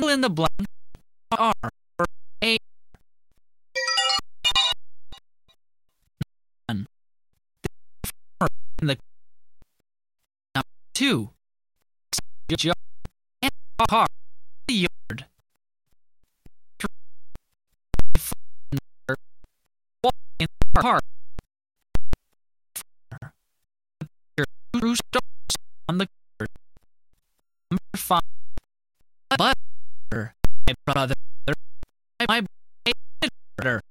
fill in the blank R or A. 1. In the number 2. Joe and car in the yard. 3. Walking in the park. 4. Two stars on the cupboard. Number 5. Butter. My brother. My brother.